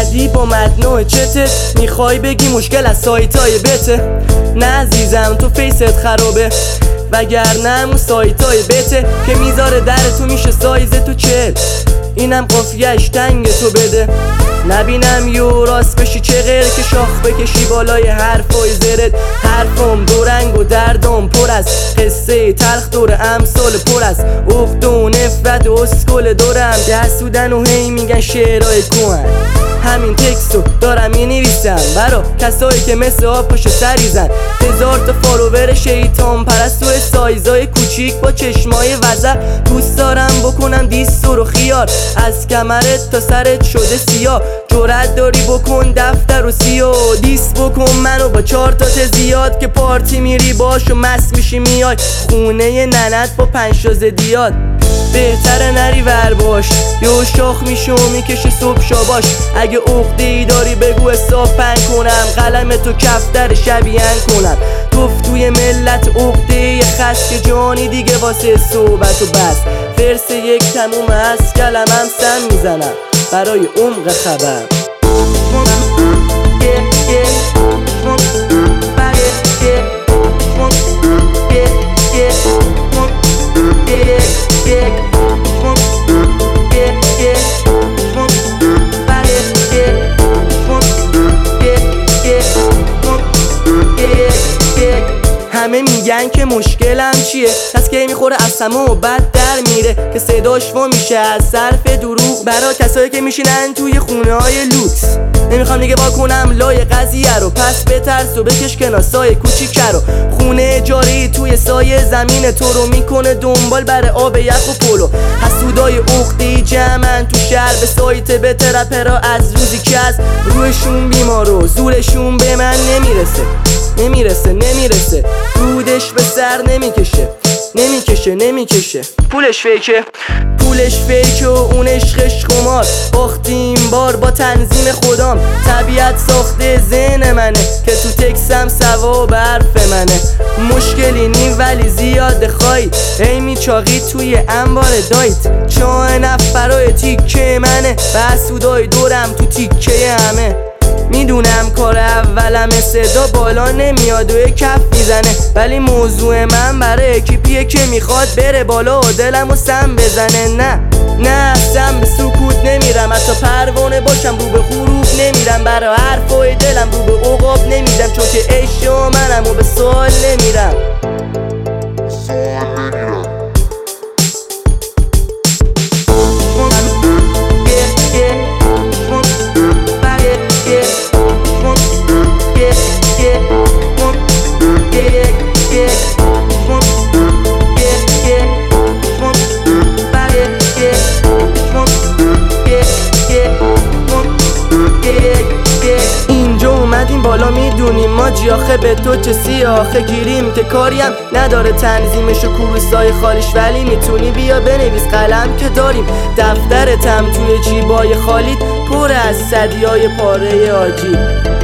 اومدی با متنوع چته، میخوای بگی مشکل از سایتای بته. نه عزیزم تو فیست خرابه، وگرنه همون سایتای بته که میذاره در تو میشه سایز تو 40. اینم قافیه‌اش تنگ تو بده. نبینم یو راست بشی چه غیر که شاخ بکشی بالای حرفای زرت. حرفم دو رنگ و دردم پر از قصه تلخ دور امثال پر از عقد و نفرت و اسکل دورم حسودن و هی میگن شعرهای کهن. همین تکستو دارم مینویسم برا کسایی که مثل آب پشت سریزن. 1000 تا فالوور شیطان پرست و سایزای کوچیک با چشمای وزر. دوست دارم بکنم دیستور و خیار، از کمرت تا سرت شده سیاه. جرأت داری بکن دفتر و سیاه، دیس بکن منو با 4 تا زیاد که پارتی میری باش و مست میشی میای خونه ننت با 5 تا زدیات. بهتره نری ور باش یو شاخ میشه و میکشه صبح شاباش. اگه عقده ای داری بگو حساب پنگ کنم، قلم تو کفتر شبیهن کنم. گفت توی ملت عقده ای خست که جانی دیگه واسه صحبت و بس. فرس یک تموم از کلمم سم میزنم برای عمق خبر. همه میگن که مشکلم چیه، پس که میخوره از سما و بد در میره که صداش وا میشه از صرف دروغ برا کسایی که میشینن توی خونه های لوکس. نمیخوام دیگه وا کنم لای قضیه رو، پس بترس و بکش کنار سایه کوچیک رو. خونه اجاری توی سایه زمین تو رو میکنه دنبال بر آب یخ و پولو. حسودای عقده‌ای جمعن تو شهر به سایت به ترپرا از روزی که از روحشون بیمار و زورشون به من نمیرسه. دودش به سر نمیکشه. پولش فیکه و اون عشقش خمار. باختیم بار با تنظیم خودم. طبیعت ساخته ذهن منه که تو تکسم ثواب حرف منه. مشکلی نی ولی زیاد خواهی ای میچاقی توی انبار دایت. چاه نفرای تیکه منه و حسودای دورم تو تیکه همه. میدونم کار اولم صدا بالا نمیاد و کف میزنه، ولی موضوع من برای اکیپیه که میخواد بره بالا و دلمو سم بزنه. نه سم به سکوت نمیرم، حتی پروانه باشم رو به حروف نمیرم. برای حرفای دلم رو به عقاب نمیدم، چون که عشق منم و به سوال نمیرم. بالا میدونیم ما جیاخه به تو چه سیاخه گیریم که کاریم نداره تنظیمش و کروسای خالیش. ولی میتونی بیا بنویس قلم که داریم. دفترتم توی جیبای خالیت پر از صدیای پاره آجیل.